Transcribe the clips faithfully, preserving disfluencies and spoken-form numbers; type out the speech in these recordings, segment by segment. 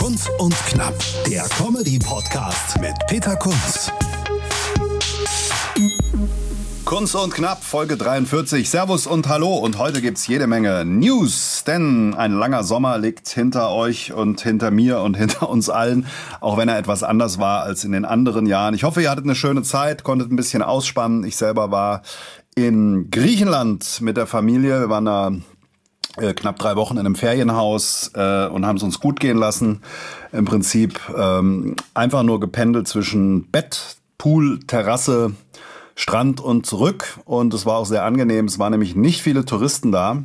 Kunz und Knapp, der Comedy-Podcast mit Peter Kunz. Kunz und Knapp, Folge dreiundvierzig. Servus und Hallo. Und heute gibt's jede Menge News, denn ein langer Sommer liegt hinter euch und hinter mir und hinter uns allen, auch wenn er etwas anders war als in den anderen Jahren. Ich hoffe, ihr hattet eine schöne Zeit, konntet ein bisschen ausspannen. Ich selber war in Griechenland mit der Familie. Wir waren da äh, knapp drei Wochen in einem Ferienhaus äh, und haben es uns gut gehen lassen. Im Prinzip ähm, einfach nur gependelt zwischen Bett, Pool, Terrasse, Strand und zurück, und es war auch sehr angenehm. Es waren nämlich nicht viele Touristen da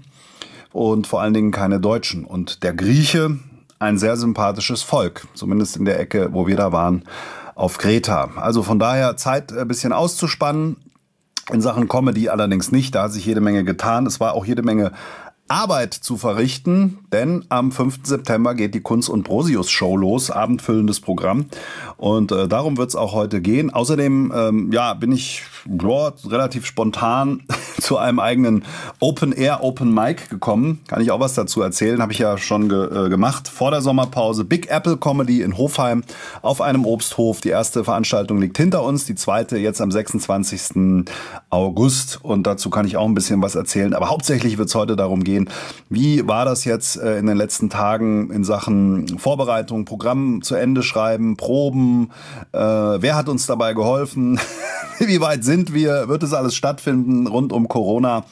und vor allen Dingen keine Deutschen. Und der Grieche, ein sehr sympathisches Volk, zumindest in der Ecke, wo wir da waren, auf Kreta. Also von daher Zeit, ein bisschen auszuspannen. In Sachen Comedy allerdings nicht, da hat sich jede Menge getan. Es war auch jede Menge Arbeit zu verrichten, denn am fünften September geht die Kunz und Brosius Show los, abendfüllendes Programm, und äh, darum wird es auch heute gehen. Außerdem ähm, ja, bin ich ja, relativ spontan zu einem eigenen Open Air Open Mic gekommen. Kann ich auch was dazu erzählen, habe ich ja schon ge- äh, gemacht vor der Sommerpause. Big Apple Comedy in Hofheim auf einem Obsthof. Die erste Veranstaltung liegt hinter uns, die zweite jetzt am sechsundzwanzigsten August, und dazu kann ich auch ein bisschen was erzählen. Aber hauptsächlich wird es heute darum gehen, wie war das jetzt äh, in den letzten Tagen in Sachen Vorbereitung, Programm zu Ende schreiben, Proben, äh, wer hat uns dabei geholfen, wie weit sind wir, wird es alles stattfinden rund um Corona?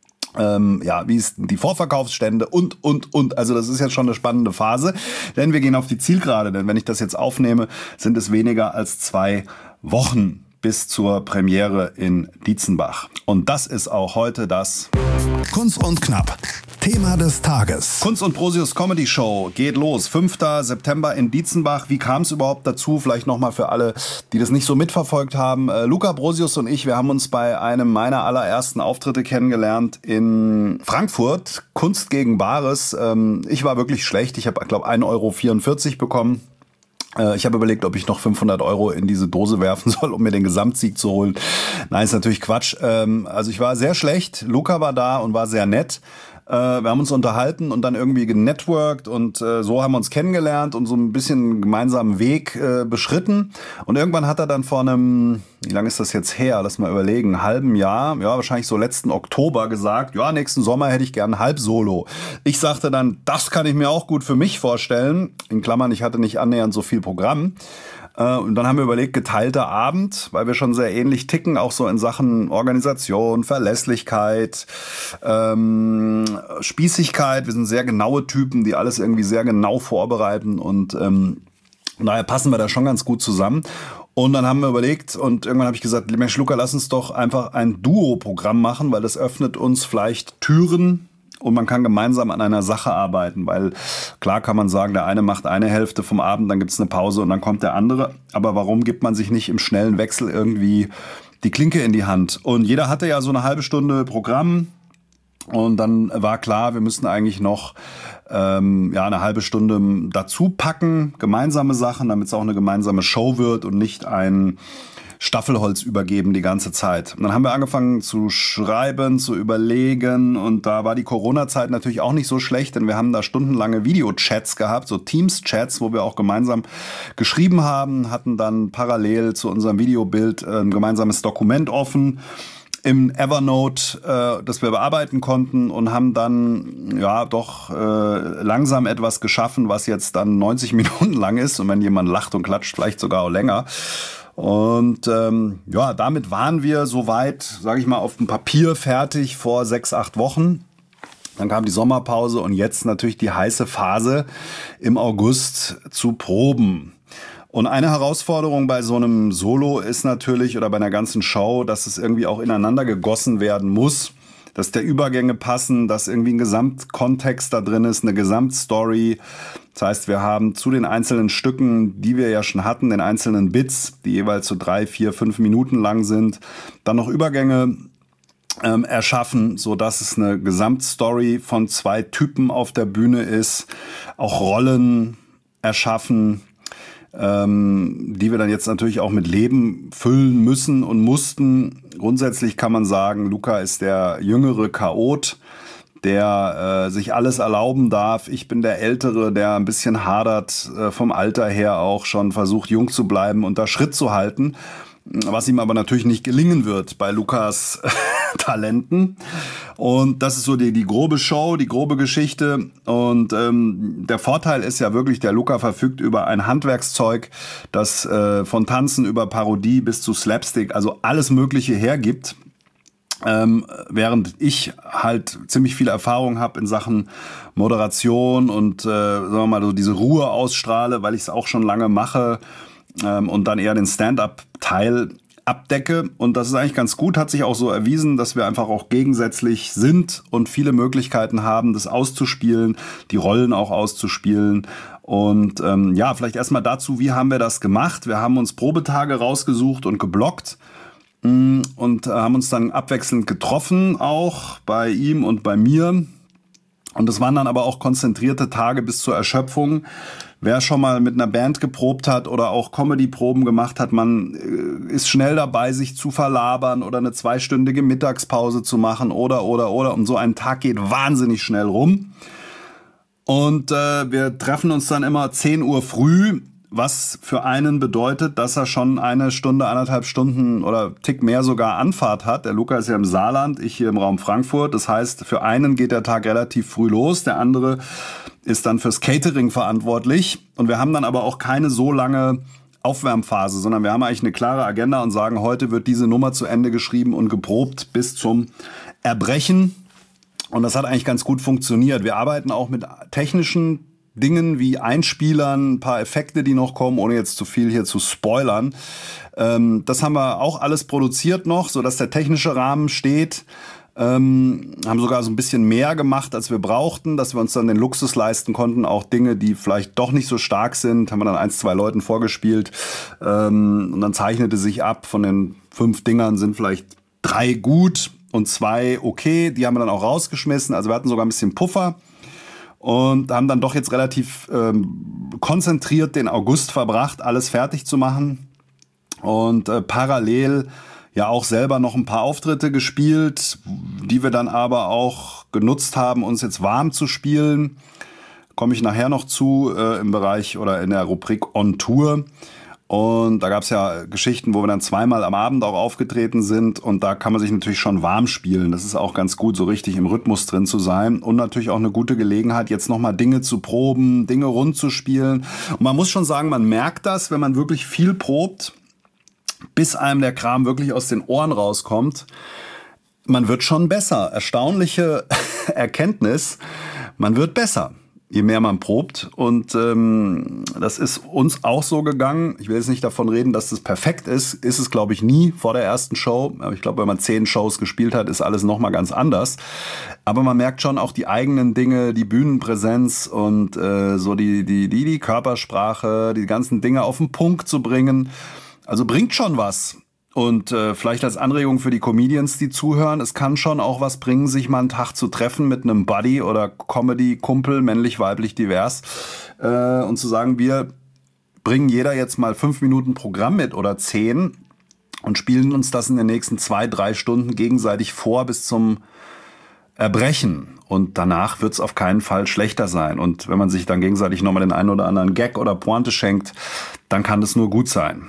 Ähm, ja, wie ist die Vorverkaufsstände und, und, und. Also das ist jetzt schon eine spannende Phase, denn wir gehen auf die Zielgerade, denn wenn ich das jetzt aufnehme, sind es weniger als zwei Wochen bis zur Premiere in Dietzenbach. Und das ist auch heute das Kunz und Knapp, Thema des Tages. Kunz und Brosius Comedy Show geht los. fünften September in Dietzenbach. Wie kam es überhaupt dazu? Vielleicht nochmal für alle, die das nicht so mitverfolgt haben. Äh, Luca Brosius und ich, wir haben uns bei einem meiner allerersten Auftritte kennengelernt in Frankfurt. Kunst gegen Bares. Ähm, ich war wirklich schlecht. Ich habe, glaube ich, ein Euro vierundvierzig bekommen. Ich habe überlegt, ob ich noch fünfhundert Euro in diese Dose werfen soll, um mir den Gesamtsieg zu holen. Nein, ist natürlich Quatsch. Also ich war sehr schlecht. Luca war da und war sehr nett. Wir haben uns unterhalten und dann irgendwie genetworked, und so haben wir uns kennengelernt und so ein bisschen einen gemeinsamen Weg beschritten. Und irgendwann hat er dann vor einem, wie lange ist das jetzt her? Lass mal überlegen, halben Jahr, ja, wahrscheinlich so letzten Oktober gesagt, ja, nächsten Sommer hätte ich gern halb Solo. Ich sagte dann, das kann ich mir auch gut für mich vorstellen. In Klammern, ich hatte nicht annähernd so viel Programm. Und dann haben wir überlegt, geteilter Abend, weil wir schon sehr ähnlich ticken, auch so in Sachen Organisation, Verlässlichkeit, ähm, Spießigkeit. Wir sind sehr genaue Typen, die alles irgendwie sehr genau vorbereiten, und ähm, daher passen wir da schon ganz gut zusammen. Und dann haben wir überlegt, und irgendwann habe ich gesagt, Mensch Luca, lass uns doch einfach ein Duo-Programm machen, weil das öffnet uns vielleicht Türen, und man kann gemeinsam an einer Sache arbeiten, weil klar kann man sagen, der eine macht eine Hälfte vom Abend, dann gibt's eine Pause und dann kommt der andere. Aber warum gibt man sich nicht im schnellen Wechsel irgendwie die Klinke in die Hand? Und jeder hatte ja so eine halbe Stunde Programm, und dann war klar, wir müssen eigentlich noch ähm, ja eine halbe Stunde dazu packen, gemeinsame Sachen, damit es auch eine gemeinsame Show wird und nicht ein Staffelholz übergeben die ganze Zeit. Und dann haben wir angefangen zu schreiben, zu überlegen, und da war die Corona-Zeit natürlich auch nicht so schlecht, denn wir haben da stundenlange Videochats gehabt, so Teams-Chats, wo wir auch gemeinsam geschrieben haben, hatten dann parallel zu unserem Videobild ein gemeinsames Dokument offen im Evernote, äh, das wir bearbeiten konnten, und haben dann ja doch äh, langsam etwas geschaffen, was jetzt dann neunzig Minuten lang ist, und wenn jemand lacht und klatscht, vielleicht sogar auch länger. Und ähm, ja, damit waren wir soweit, sage ich mal, auf dem Papier fertig vor sechs, acht Wochen. Dann kam die Sommerpause und jetzt natürlich die heiße Phase im August zu proben. Und eine Herausforderung bei so einem Solo ist natürlich, oder bei einer ganzen Show, dass es irgendwie auch ineinander gegossen werden muss, dass der Übergänge passen, dass irgendwie ein Gesamtkontext da drin ist, eine Gesamtstory. Das heißt, wir haben zu den einzelnen Stücken, die wir ja schon hatten, den einzelnen Bits, die jeweils so drei, vier, fünf Minuten lang sind, dann noch Übergänge ähm, erschaffen, so dass es eine Gesamtstory von zwei Typen auf der Bühne ist, auch Rollen erschaffen, ähm, die wir dann jetzt natürlich auch mit Leben füllen müssen und mussten. Grundsätzlich kann man sagen, Luca ist der jüngere Chaot, der äh, sich alles erlauben darf. Ich bin der Ältere, der ein bisschen hadert, äh, vom Alter her auch schon versucht, jung zu bleiben und da Schritt zu halten. Was ihm aber natürlich nicht gelingen wird bei Lukas Talenten. Und das ist so die, die grobe Show, die grobe Geschichte. Und ähm, der Vorteil ist ja wirklich, der Luca verfügt über ein Handwerkszeug, das äh, von Tanzen über Parodie bis zu Slapstick, also alles Mögliche hergibt. Ähm, während ich halt ziemlich viel Erfahrung habe in Sachen Moderation und äh, sagen wir mal so diese Ruhe ausstrahle, weil ich es auch schon lange mache. Und dann eher den Stand-up-Teil abdecke. Und das ist eigentlich ganz gut, hat sich auch so erwiesen, dass wir einfach auch gegensätzlich sind und viele Möglichkeiten haben, das auszuspielen, die Rollen auch auszuspielen. Und ähm, ja, vielleicht erstmal dazu, wie haben wir das gemacht? Wir haben uns Probetage rausgesucht und geblockt und äh, haben uns dann abwechselnd getroffen, auch bei ihm und bei mir. Und das waren dann aber auch konzentrierte Tage bis zur Erschöpfung. Wer schon mal mit einer Band geprobt hat oder auch Comedy-Proben gemacht hat, man ist schnell dabei, sich zu verlabern oder eine zweistündige Mittagspause zu machen oder, oder, oder. Und so ein Tag geht wahnsinnig schnell rum. Und äh, wir treffen uns dann immer zehn Uhr früh, was für einen bedeutet, dass er schon eine Stunde, anderthalb Stunden oder Tick mehr sogar Anfahrt hat. Der Luca ist ja im Saarland, ich hier im Raum Frankfurt. Das heißt, für einen geht der Tag relativ früh los, der andere ist dann fürs Catering verantwortlich. Und wir haben dann aber auch keine so lange Aufwärmphase, sondern wir haben eigentlich eine klare Agenda und sagen, heute wird diese Nummer zu Ende geschrieben und geprobt bis zum Erbrechen. Und das hat eigentlich ganz gut funktioniert. Wir arbeiten auch mit technischen Dingen wie Einspielern, ein paar Effekte, die noch kommen, ohne jetzt zu viel hier zu spoilern. Ähm, das haben wir auch alles produziert noch, sodass der technische Rahmen steht. Ähm, haben sogar so ein bisschen mehr gemacht, als wir brauchten, dass wir uns dann den Luxus leisten konnten, auch Dinge, die vielleicht doch nicht so stark sind, haben wir dann eins, zwei Leuten vorgespielt. Ähm, und dann zeichnete sich ab, von den fünf Dingern sind vielleicht drei gut und zwei okay. Die haben wir dann auch rausgeschmissen, also wir hatten sogar ein bisschen Puffer. Und haben dann doch jetzt relativ ähm, konzentriert den August verbracht, alles fertig zu machen. Und äh, parallel ja auch selber noch ein paar Auftritte gespielt, die wir dann aber auch genutzt haben, uns jetzt warm zu spielen. Komme ich nachher noch zu äh, im Bereich oder in der Rubrik On Tour. Und da gab es ja Geschichten, wo wir dann zweimal am Abend auch aufgetreten sind. Und da kann man sich natürlich schon warm spielen. Das ist auch ganz gut, so richtig im Rhythmus drin zu sein. Und natürlich auch eine gute Gelegenheit, jetzt nochmal Dinge zu proben, Dinge rund zu spielen. Und man muss schon sagen, man merkt das, wenn man wirklich viel probt, bis einem der Kram wirklich aus den Ohren rauskommt. Man wird schon besser. Erstaunliche Erkenntnis, man wird besser, je mehr man probt. Und ähm, das ist uns auch so gegangen. Ich will jetzt nicht davon reden, dass das perfekt ist. Ist es, glaube ich, nie vor der ersten Show. Aber ich glaube, wenn man zehn Shows gespielt hat, ist alles nochmal ganz anders. Aber man merkt schon auch die eigenen Dinge, die Bühnenpräsenz und äh, so die, die, die, die Körpersprache, die ganzen Dinge auf den Punkt zu bringen. Also bringt schon was. Und äh, vielleicht als Anregung für die Comedians, die zuhören, es kann schon auch was bringen, sich mal einen Tag zu treffen mit einem Buddy oder Comedy-Kumpel, männlich, weiblich, divers, äh, und zu sagen, wir bringen jeder jetzt mal fünf Minuten Programm mit oder zehn und spielen uns das in den nächsten zwei, drei Stunden gegenseitig vor bis zum Erbrechen. Und danach wird es auf keinen Fall schlechter sein. Und wenn man sich dann gegenseitig nochmal den einen oder anderen Gag oder Pointe schenkt, dann kann das nur gut sein.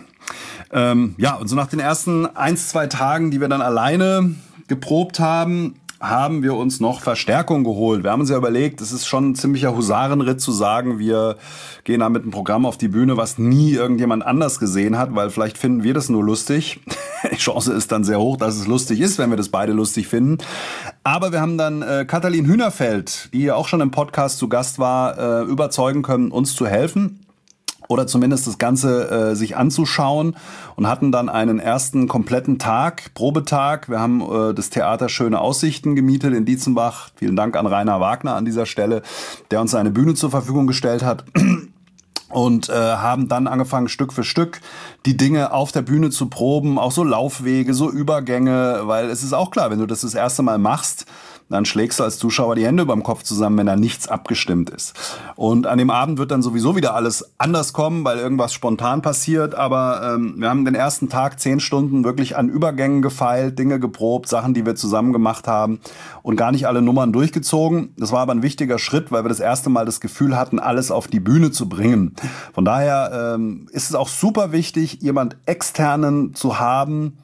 Ähm, ja, und so nach den ersten eins, zwei Tagen, die wir dann alleine geprobt haben, haben wir uns noch Verstärkung geholt. Wir haben uns ja überlegt, es ist schon ein ziemlicher Husarenritt zu sagen, wir gehen da mit einem Programm auf die Bühne, was nie irgendjemand anders gesehen hat, weil vielleicht finden wir das nur lustig. Die Chance ist dann sehr hoch, dass es lustig ist, wenn wir das beide lustig finden. Aber wir haben dann äh, Katalin Hühnerfeld, die ja auch schon im Podcast zu Gast war, äh, überzeugen können, uns zu helfen. Oder zumindest das Ganze äh, sich anzuschauen und hatten dann einen ersten kompletten Tag, Probetag. Wir haben äh, das Theater Schöne Aussichten gemietet in Dietzenbach. Vielen Dank an Rainer Wagner an dieser Stelle, der uns eine Bühne zur Verfügung gestellt hat. Und äh, haben dann angefangen, Stück für Stück die Dinge auf der Bühne zu proben, auch so Laufwege, so Übergänge, weil es ist auch klar, wenn du das das erste Mal machst, dann schlägst du als Zuschauer die Hände über dem Kopf zusammen, wenn da nichts abgestimmt ist. Und an dem Abend wird dann sowieso wieder alles anders kommen, weil irgendwas spontan passiert. Aber ähm, wir haben den ersten Tag zehn Stunden wirklich an Übergängen gefeilt, Dinge geprobt, Sachen, die wir zusammen gemacht haben und gar nicht alle Nummern durchgezogen. Das war aber ein wichtiger Schritt, weil wir das erste Mal das Gefühl hatten, alles auf die Bühne zu bringen. Von daher ähm, ist es auch super wichtig, jemand Externen zu haben,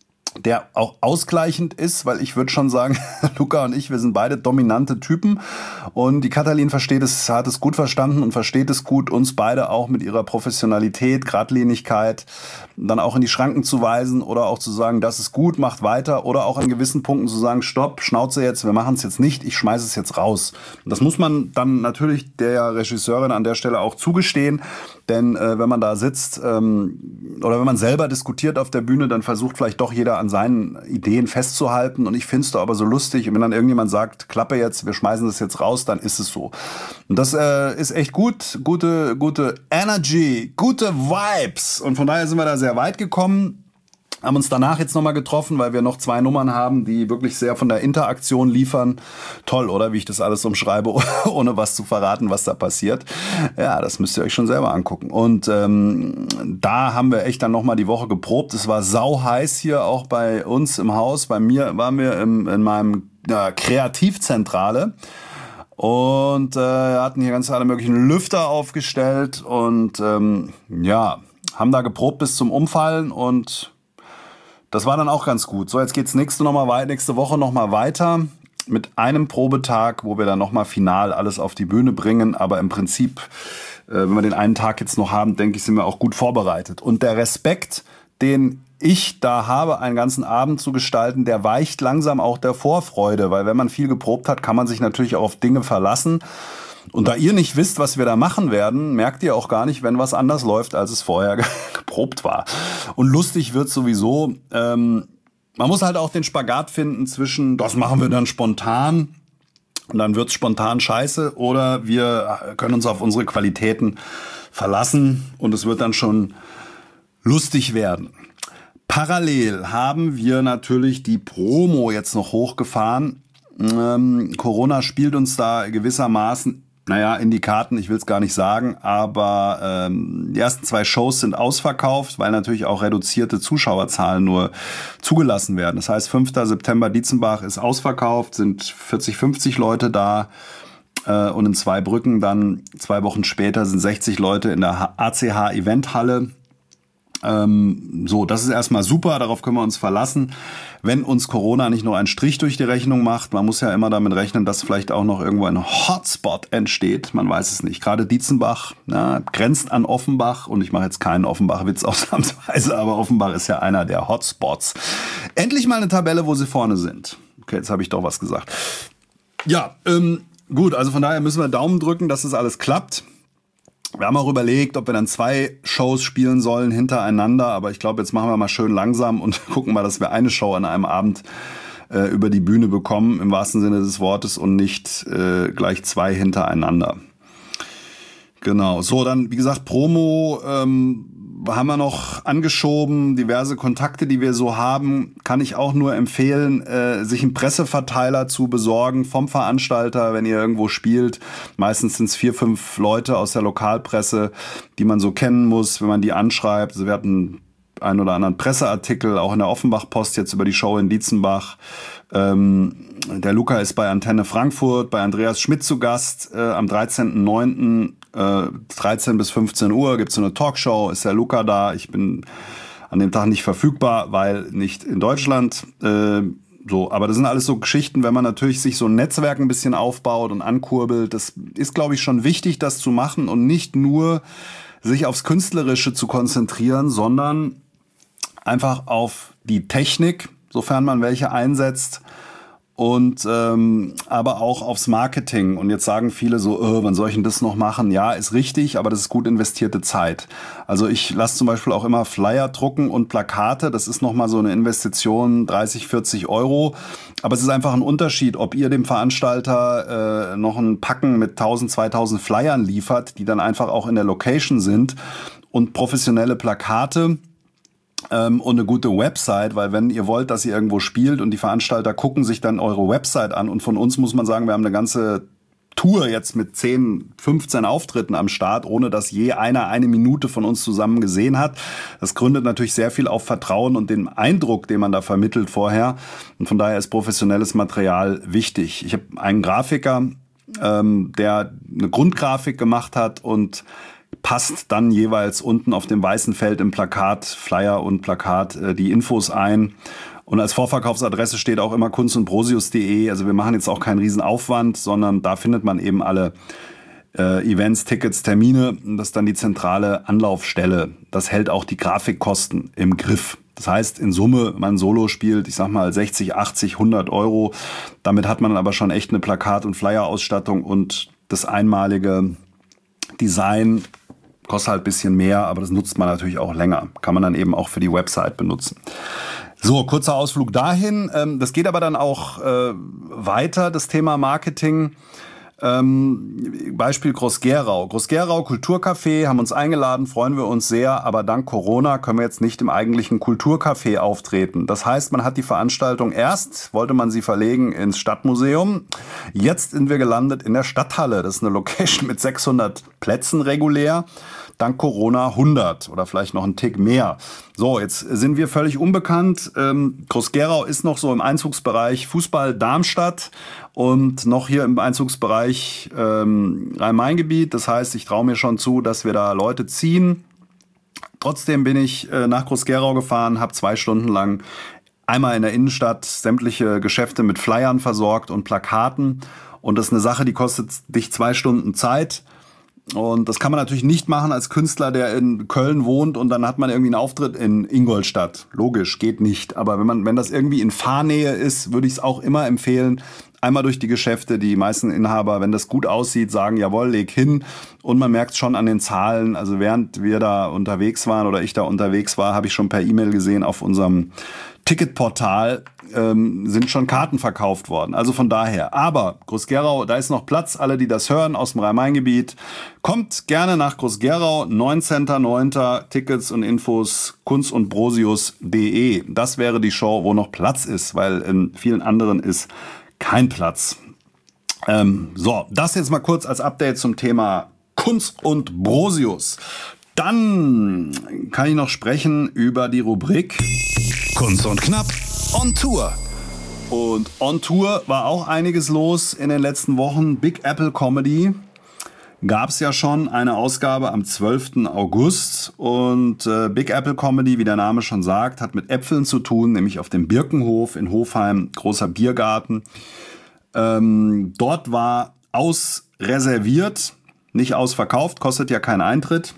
der auch ausgleichend ist, weil ich würde schon sagen, Luca und ich, wir sind beide dominante Typen und die Katalin versteht es, hat es gut verstanden und versteht es gut, uns beide auch mit ihrer Professionalität, Geradlinigkeit dann auch in die Schranken zu weisen oder auch zu sagen, das ist gut, macht weiter oder auch an gewissen Punkten zu sagen, stopp, Schnauze jetzt, wir machen es jetzt nicht, ich schmeiße es jetzt raus. Und das muss man dann natürlich der Regisseurin an der Stelle auch zugestehen, denn äh, wenn man da sitzt ähm, oder wenn man selber diskutiert auf der Bühne, dann versucht vielleicht doch jeder an seinen Ideen festzuhalten und ich finde es doch aber so lustig und wenn dann irgendjemand sagt, Klappe jetzt, wir schmeißen das jetzt raus, dann ist es so. Und das äh, ist echt gut, gute, gute Energy, gute Vibes und von daher sind wir da sehr weit gekommen. Haben uns danach jetzt nochmal getroffen, weil wir noch zwei Nummern haben, die wirklich sehr von der Interaktion liefern. Toll, oder? Wie ich das alles umschreibe, ohne was zu verraten, was da passiert. Ja, das müsst ihr euch schon selber angucken. Und ähm, da haben wir echt dann nochmal die Woche geprobt. Es war sau heiß hier auch bei uns im Haus. Bei mir waren wir im, in meinem ja, Kreativzentrale. Und äh, hatten hier ganz alle möglichen Lüfter aufgestellt. Und ähm, ja, haben da geprobt bis zum Umfallen und das war dann auch ganz gut. So, jetzt geht's nächste, noch mal wei- nächste Woche nochmal weiter mit einem Probetag, wo wir dann nochmal final alles auf die Bühne bringen. Aber im Prinzip, äh, wenn wir den einen Tag jetzt noch haben, denke ich, sind wir auch gut vorbereitet. Und der Respekt, den ich da habe, einen ganzen Abend zu gestalten, der weicht langsam auch der Vorfreude. Weil wenn man viel geprobt hat, kann man sich natürlich auch auf Dinge verlassen. Und da ihr nicht wisst, was wir da machen werden, merkt ihr auch gar nicht, wenn was anders läuft, als es vorher geprobt war. Und lustig wird sowieso, ähm, man muss halt auch den Spagat finden zwischen, das machen wir dann spontan und dann wird's spontan scheiße, oder wir können uns auf unsere Qualitäten verlassen und es wird dann schon lustig werden. Parallel haben wir natürlich die Promo jetzt noch hochgefahren. Ähm, Corona spielt uns da gewissermaßen naja, in die Karten, ich will es gar nicht sagen, aber ähm, die ersten zwei Shows sind ausverkauft, weil natürlich auch reduzierte Zuschauerzahlen nur zugelassen werden. Das heißt, fünfter September Dietzenbach ist ausverkauft, sind vierzig, fünfzig Leute da äh, und in Zweibrücken dann zwei Wochen später sind sechzig Leute in der A C H-Eventhalle. Ähm, so, das ist erstmal super, darauf können wir uns verlassen. Wenn uns Corona nicht nur einen Strich durch die Rechnung macht, man muss ja immer damit rechnen, dass vielleicht auch noch irgendwo ein Hotspot entsteht. Man weiß es nicht. Gerade Dietzenbach na, grenzt an Offenbach und ich mache jetzt keinen Offenbach-Witz ausnahmsweise, aber Offenbach ist ja einer der Hotspots. Endlich mal eine Tabelle, wo sie vorne sind. Okay, jetzt habe ich doch was gesagt. Ja, ähm, gut, also von daher müssen wir Daumen drücken, dass das alles klappt. Wir haben auch überlegt, ob wir dann zwei Shows spielen sollen hintereinander, aber ich glaube, jetzt machen wir mal schön langsam und gucken mal, dass wir eine Show an einem Abend äh, über die Bühne bekommen, im wahrsten Sinne des Wortes, und nicht äh, gleich zwei hintereinander. Genau, so dann, wie gesagt, Promo ähm, haben wir noch angeschoben, diverse Kontakte, die wir so haben, kann ich auch nur empfehlen, äh, sich einen Presseverteiler zu besorgen vom Veranstalter, wenn ihr irgendwo spielt. Meistens sind es vier, fünf Leute aus der Lokalpresse, die man so kennen muss, wenn man die anschreibt. Also wir hatten einen oder anderen Presseartikel, auch in der Offenbach-Post jetzt über die Show in Dietzenbach. Ähm, der Luca ist bei Antenne Frankfurt, bei Andreas Schmidt zu Gast. Äh, am dreizehnten neunten Äh, dreizehn bis fünfzehn Uhr gibt's so eine Talkshow, ist der Luca da. Ich bin an dem Tag nicht verfügbar, weil nicht in Deutschland. Äh, so, aber das sind alles so Geschichten, wenn man natürlich sich so ein Netzwerk ein bisschen aufbaut und ankurbelt. Das ist, glaube ich, schon wichtig, das zu machen und nicht nur sich aufs Künstlerische zu konzentrieren, sondern einfach auf die Technik, sofern man welche einsetzt. und ähm, aber auch aufs Marketing. Und jetzt sagen viele so, äh, wann soll ich denn das noch machen? Ja, ist richtig, aber das ist gut investierte Zeit. Also ich lasse zum Beispiel auch immer Flyer drucken und Plakate. Das ist nochmal so eine Investition, dreißig, vierzig Euro. Aber es ist einfach ein Unterschied, ob ihr dem Veranstalter äh, noch ein Packen mit tausend, zweitausend Flyern liefert, die dann einfach auch in der Location sind, und professionelle Plakate und eine gute Website, weil wenn ihr wollt, dass ihr irgendwo spielt und die Veranstalter gucken sich dann eure Website an, und von uns muss man sagen, wir haben eine ganze Tour jetzt mit zehn, fünfzehn Auftritten am Start, ohne dass je einer eine Minute von uns zusammen gesehen hat. Das gründet natürlich sehr viel auf Vertrauen und den Eindruck, den man da vermittelt vorher, und von daher ist professionelles Material wichtig. Ich habe einen Grafiker, ähm, der eine Grundgrafik gemacht hat und passt dann jeweils unten auf dem weißen Feld im Plakat, Flyer und Plakat, äh, die Infos ein. Und als Vorverkaufsadresse steht auch immer kunst und brosius punkt de. Also wir machen jetzt auch keinen riesen Aufwand, sondern da findet man eben alle äh, Events, Tickets, Termine. Das ist dann die zentrale Anlaufstelle. Das hält auch die Grafikkosten im Griff. Das heißt, in Summe, wenn man Solo spielt, ich sag mal sechzig, achtzig, hundert Euro. Damit hat man aber schon echt eine Plakat- und Flyer-Ausstattung, und das einmalige Design kostet halt ein bisschen mehr, aber das nutzt man natürlich auch länger. Kann man dann eben auch für die Website benutzen. So, kurzer Ausflug dahin. Das geht aber dann auch weiter, das Thema Marketing. Ähm, Beispiel Groß-Gerau. Groß-Gerau, Kulturcafé, haben uns eingeladen, freuen wir uns sehr, aber dank Corona können wir jetzt nicht im eigentlichen Kulturcafé auftreten. Das heißt, man hat die Veranstaltung erst, wollte man sie verlegen ins Stadtmuseum, jetzt sind wir gelandet in der Stadthalle. Das ist eine Location mit sechshundert Plätzen regulär. Dank Corona hundert oder vielleicht noch ein Tick mehr. So, jetzt sind wir völlig unbekannt. Ähm, Groß-Gerau ist noch so im Einzugsbereich Fußball Darmstadt und noch hier im Einzugsbereich ähm, Rhein-Main-Gebiet. Das heißt, ich traue mir schon zu, dass wir da Leute ziehen. Trotzdem bin ich äh, nach Groß-Gerau gefahren, habe zwei Stunden lang einmal in der Innenstadt sämtliche Geschäfte mit Flyern versorgt und Plakaten. Und das ist eine Sache, die kostet dich zwei Stunden Zeit. Und das kann man natürlich nicht machen als Künstler, der in Köln wohnt, und dann hat man irgendwie einen Auftritt in Ingolstadt. Logisch, geht nicht. Aber wenn man, wenn das irgendwie in Fahrnähe ist, würde ich es auch immer empfehlen, einmal durch die Geschäfte. Die meisten Inhaber, wenn das gut aussieht, sagen, jawohl, leg hin. Und man merkt es schon an den Zahlen. Also während wir da unterwegs waren oder ich da unterwegs war, habe ich schon per E-Mail gesehen, auf unserem Ticketportal ähm, sind schon Karten verkauft worden. Also von daher. Aber Groß-Gerau, da ist noch Platz. Alle, die das hören aus dem Rhein-Main-Gebiet, kommt gerne nach Groß-Gerau. neunzehnter neunter Tickets und Infos kunst und brosius punkt de. Das wäre die Show, wo noch Platz ist, weil in vielen anderen ist kein Platz. Ähm, so, das jetzt mal kurz als Update zum Thema Kunst und Brosius. Dann kann ich noch sprechen über die Rubrik Kunst und Knapp on Tour. Und on Tour war auch einiges los in den letzten Wochen. Big Apple Comedy gab es ja schon eine Ausgabe am zwölften August. Und äh, Big Apple Comedy, wie der Name schon sagt, hat mit Äpfeln zu tun, nämlich auf dem Birkenhof in Hofheim, großer Biergarten. Ähm, dort war ausreserviert, nicht ausverkauft, kostet ja keinen Eintritt.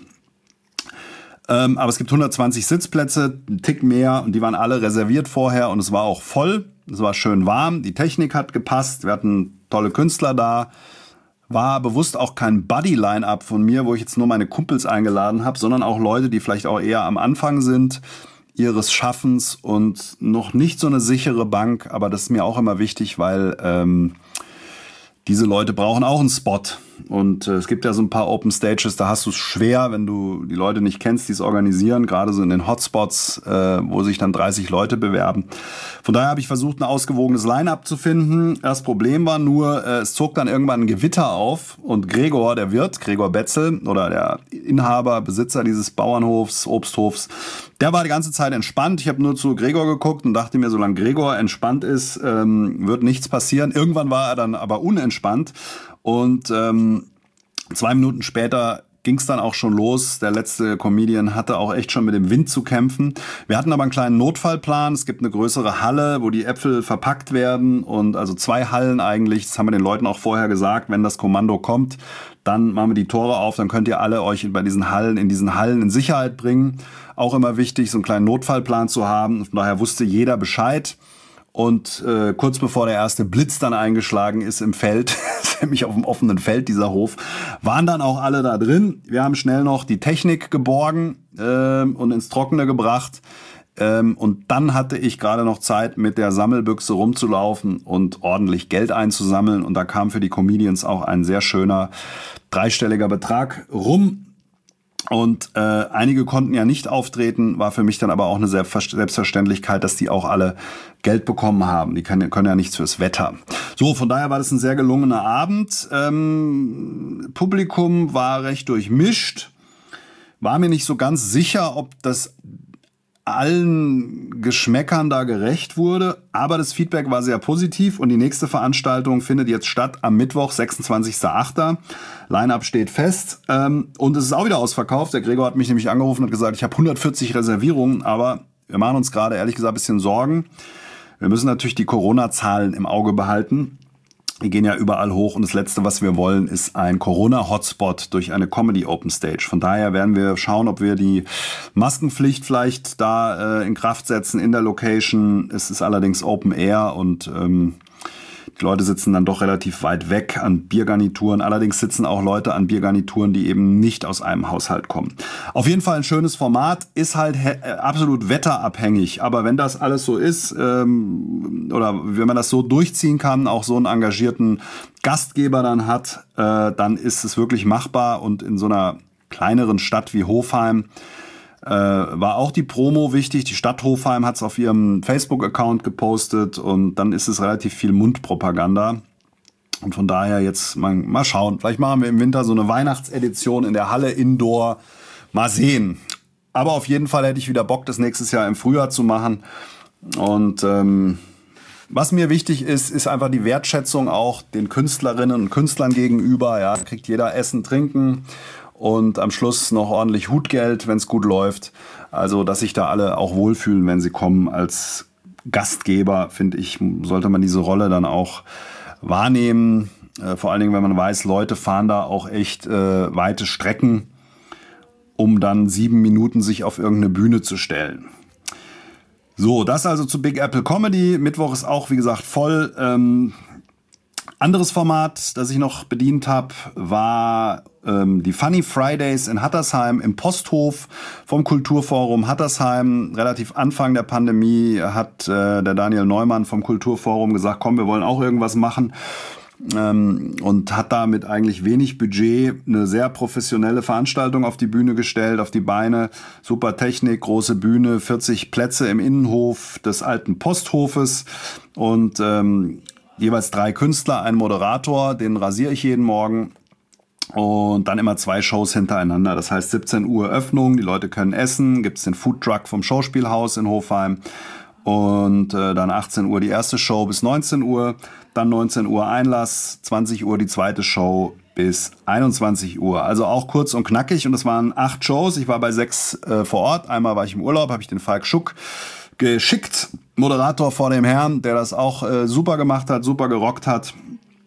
Ähm, aber es gibt hundertzwanzig Sitzplätze, ein Tick mehr, und die waren alle reserviert vorher, und es war auch voll. Es war schön warm, die Technik hat gepasst, wir hatten tolle Künstler da. War bewusst auch kein Buddy-Line-Up von mir, wo ich jetzt nur meine Kumpels eingeladen habe, sondern auch Leute, die vielleicht auch eher am Anfang sind ihres Schaffens und noch nicht so eine sichere Bank. Aber das ist mir auch immer wichtig, weil ähm, diese Leute brauchen auch einen Spot. Und äh, es gibt ja so ein paar Open Stages, da hast du es schwer, wenn du die Leute nicht kennst, die es organisieren, gerade so in den Hotspots, äh, wo sich dann dreißig Leute bewerben. Von daher habe ich versucht, ein ausgewogenes Line-Up zu finden. Das Problem war nur, äh, es zog dann irgendwann ein Gewitter auf, und Gregor, der Wirt, Gregor Betzel, oder der Inhaber, Besitzer dieses Bauernhofs, Obsthofs, der war die ganze Zeit entspannt. Ich habe nur zu Gregor geguckt und dachte mir, solange Gregor entspannt ist, ähm, wird nichts passieren. Irgendwann war er dann aber unentspannt. Und ähm, zwei Minuten später ging es dann auch schon los. Der letzte Comedian hatte auch echt schon mit dem Wind zu kämpfen. Wir hatten aber einen kleinen Notfallplan. Es gibt eine größere Halle, wo die Äpfel verpackt werden. Und also zwei Hallen eigentlich. Das haben wir den Leuten auch vorher gesagt. Wenn das Kommando kommt, dann machen wir die Tore auf. Dann könnt ihr alle euch bei diesen Hallen, in diesen Hallen in Sicherheit bringen. Auch immer wichtig, so einen kleinen Notfallplan zu haben. Von daher wusste jeder Bescheid. Und äh, kurz bevor der erste Blitz dann eingeschlagen ist im Feld, nämlich auf dem offenen Feld dieser Hof, waren dann auch alle da drin. Wir haben schnell noch die Technik geborgen äh, und ins Trockene gebracht. Ähm, und dann hatte ich gerade noch Zeit, mit der Sammelbüchse rumzulaufen und ordentlich Geld einzusammeln. Und da kam für die Comedians auch ein sehr schöner dreistelliger Betrag rum. Und äh, einige konnten ja nicht auftreten, war für mich dann aber auch eine Selbstverständlichkeit, dass die auch alle Geld bekommen haben. Die können, können ja nichts fürs Wetter. So, von daher war das ein sehr gelungener Abend. Ähm, Publikum war recht durchmischt. War mir nicht so ganz sicher, ob das allen Geschmäckern da gerecht wurde, aber das Feedback war sehr positiv und die nächste Veranstaltung findet jetzt statt am Mittwoch, sechsundzwanzigsten achten Line-Up steht fest ähm, und es ist auch wieder ausverkauft. Der Gregor hat mich nämlich angerufen und hat gesagt, ich habe hundertvierzig Reservierungen, aber wir machen uns gerade ehrlich gesagt ein bisschen Sorgen. Wir müssen natürlich die Corona-Zahlen im Auge behalten. Die gehen ja überall hoch und das Letzte, was wir wollen, ist ein Corona-Hotspot durch eine Comedy-Open-Stage. Von daher werden wir schauen, ob wir die Maskenpflicht vielleicht da äh, in Kraft setzen in der Location. Es ist allerdings Open Air und ähm, die Leute sitzen dann doch relativ weit weg an Biergarnituren. Allerdings sitzen auch Leute an Biergarnituren, die eben nicht aus einem Haushalt kommen. Auf jeden Fall ein schönes Format, ist halt he- absolut wetterabhängig. Aber wenn das alles so ist, ähm, oder wenn man das so durchziehen kann, auch so einen engagierten Gastgeber dann hat, äh, dann ist es wirklich machbar. Und in so einer kleineren Stadt wie Hofheim Äh, war auch die Promo wichtig. Die Stadt Hofheim hat es auf ihrem Facebook-Account gepostet und dann ist es relativ viel Mundpropaganda. Und von daher jetzt mal, mal schauen. Vielleicht machen wir im Winter so eine Weihnachtsedition in der Halle Indoor. Mal sehen. Aber auf jeden Fall hätte ich wieder Bock, das nächstes Jahr im Frühjahr zu machen. Und ähm, was mir wichtig ist, ist einfach die Wertschätzung auch den Künstlerinnen und Künstlern gegenüber. Ja, da kriegt jeder Essen, Trinken. Und am Schluss noch ordentlich Hutgeld, wenn es gut läuft. Also, dass sich da alle auch wohlfühlen, wenn sie kommen. Als Gastgeber, finde ich, sollte man diese Rolle dann auch wahrnehmen. Äh, vor allen Dingen, wenn man weiß, Leute fahren da auch echt äh, weite Strecken, um dann sieben Minuten sich auf irgendeine Bühne zu stellen. So, das also zu Big Apple Comedy. Mittwoch ist auch, wie gesagt, voll. Ähm, anderes Format, das ich noch bedient habe, war ähm, die Funny Fridays in Hattersheim im Posthof vom Kulturforum Hattersheim. Relativ Anfang der Pandemie hat äh, der Daniel Neumann vom Kulturforum gesagt, komm, wir wollen auch irgendwas machen. Ähm, und hat damit eigentlich wenig Budget eine sehr professionelle Veranstaltung auf die Bühne gestellt, auf die Beine. Super Technik, große Bühne, vierzig Plätze im Innenhof des alten Posthofes und ähm, jeweils drei Künstler, ein Moderator, den rasiere ich jeden Morgen. Und dann immer zwei Shows hintereinander. Das heißt siebzehn Uhr Öffnung, die Leute können essen, gibt's den Foodtruck vom Schauspielhaus in Hofheim. Und äh, dann achtzehn Uhr die erste Show bis neunzehn Uhr. Dann neunzehn Uhr Einlass, zwanzig Uhr die zweite Show bis einundzwanzig Uhr. Also auch kurz und knackig. Und das waren acht Shows. Ich war bei sechs äh, vor Ort. Einmal war ich im Urlaub, habe ich den Falk Schuck geschickt. Moderator vor dem Herrn, der das auch äh, super gemacht hat, super gerockt hat.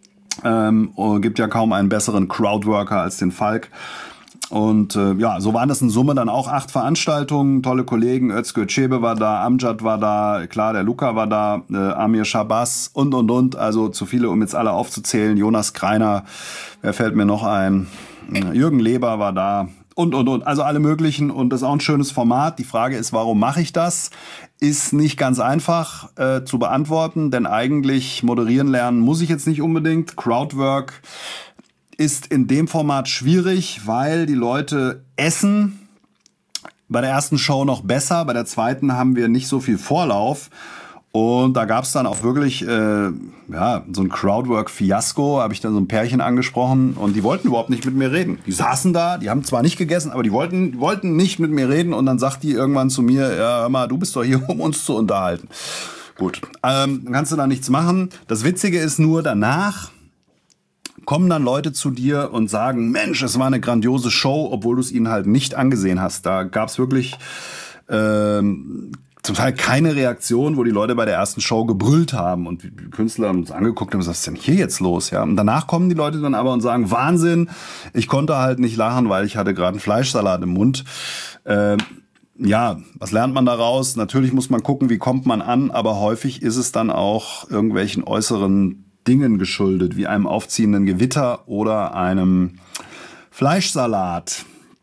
Ähm, gibt ja kaum einen besseren Crowdworker als den Falk. Und äh, ja, so waren das in Summe dann auch acht Veranstaltungen, tolle Kollegen, Özgür Çebe war da, Amjad war da, klar, der Luca war da, äh, Amir Shabazz und, und, und, also zu viele, um jetzt alle aufzuzählen, Jonas Kreiner, wer fällt mir noch ein, Jürgen Leber war da und, und, und, also alle möglichen und das ist auch ein schönes Format. Die Frage ist, warum mache ich das? Ist nicht ganz einfach äh, zu beantworten, denn eigentlich moderieren lernen muss ich jetzt nicht unbedingt, Crowdwork ist in dem Format schwierig, weil die Leute essen. Bei der ersten Show noch besser, bei der zweiten haben wir nicht so viel Vorlauf. Und da gab es dann auch wirklich äh, ja, so ein Crowdwork-Fiasko, habe ich dann so ein Pärchen angesprochen und die wollten überhaupt nicht mit mir reden. Die saßen da, die haben zwar nicht gegessen, aber die wollten, wollten nicht mit mir reden. Und dann sagt die irgendwann zu mir, ja, hör mal, du bist doch hier, um uns zu unterhalten. Gut, ähm, dann kannst du da nichts machen. Das Witzige ist nur, danach kommen dann Leute zu dir und sagen, Mensch, es war eine grandiose Show, obwohl du es ihnen halt nicht angesehen hast. Da gab es wirklich ähm, zum Teil keine Reaktion, wo die Leute bei der ersten Show gebrüllt haben und die Künstler haben uns angeguckt und gesagt, was ist denn hier jetzt los? Ja, und danach kommen die Leute dann aber und sagen, Wahnsinn, ich konnte halt nicht lachen, weil ich hatte gerade einen Fleischsalat im Mund. Ähm, ja, was lernt man daraus? Natürlich muss man gucken, wie kommt man an, aber häufig ist es dann auch irgendwelchen äußeren Dingen geschuldet, wie einem aufziehenden Gewitter oder einem Fleischsalat.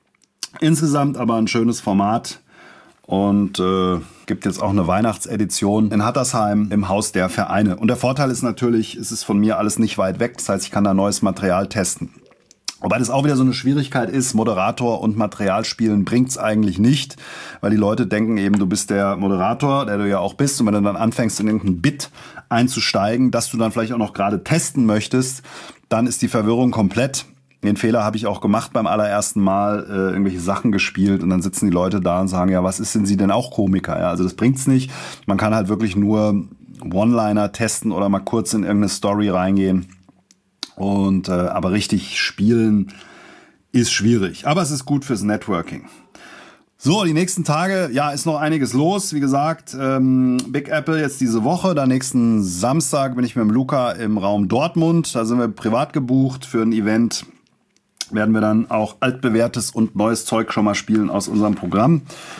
Insgesamt aber ein schönes Format und äh, gibt jetzt auch eine Weihnachtsedition in Hattersheim im Haus der Vereine. Und der Vorteil ist natürlich, es ist von mir alles nicht weit weg, das heißt, ich kann da neues Material testen. Wobei das auch wieder so eine Schwierigkeit ist, Moderator und Material spielen bringt's eigentlich nicht, weil die Leute denken eben, du bist der Moderator, der du ja auch bist, und wenn du dann anfängst, in irgendein Bit einzusteigen, dass du dann vielleicht auch noch gerade testen möchtest, dann ist die Verwirrung komplett. Den Fehler habe ich auch gemacht beim allerersten Mal, äh, irgendwelche Sachen gespielt und dann sitzen die Leute da und sagen, ja, was ist denn sie denn auch Komiker? Ja, also das bringt's nicht. Man kann halt wirklich nur One-Liner testen oder mal kurz in irgendeine Story reingehen. Und äh, aber richtig spielen ist schwierig. Aber es ist gut fürs Networking. So, die nächsten Tage, ja, ist noch einiges los. Wie gesagt, ähm, Big Apple jetzt diese Woche. Dann nächsten Samstag bin ich mit dem Luca im Raum Dortmund. Da sind wir privat gebucht für ein Event. Werden wir dann auch altbewährtes und neues Zeug schon mal spielen aus unserem Programm.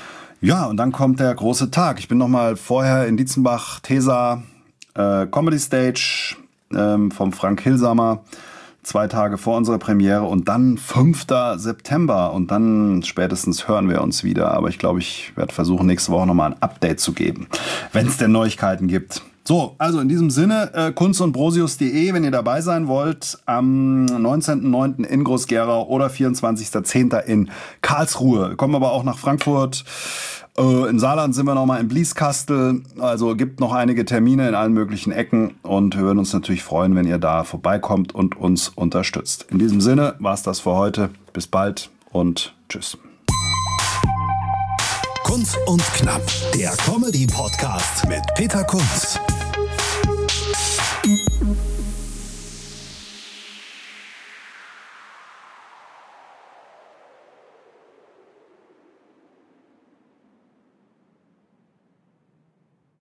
Ja, und dann kommt der große Tag. Ich bin noch mal vorher in Dietzenbach, Tesa, äh, Comedy Stage ähm, vom Frank Hilsamer. Zwei Tage vor unserer Premiere und dann fünfter September und dann spätestens hören wir uns wieder. Aber ich glaube, ich werde versuchen, nächste Woche nochmal ein Update zu geben, wenn es denn Neuigkeiten gibt. So, also in diesem Sinne, äh, kunst und brosius punkt de, wenn ihr dabei sein wollt, am neunzehnten neunten in Groß-Gerau oder vierundzwanzigsten zehnten in Karlsruhe. Wir kommen aber auch nach Frankfurt. Äh, in Saarland sind wir nochmal in Blieskastel. Also gibt noch einige Termine in allen möglichen Ecken und wir würden uns natürlich freuen, wenn ihr da vorbeikommt und uns unterstützt. In diesem Sinne war's das für heute. Bis bald und tschüss. Kunz und Knapp, der Comedy-Podcast mit Peter Kunz.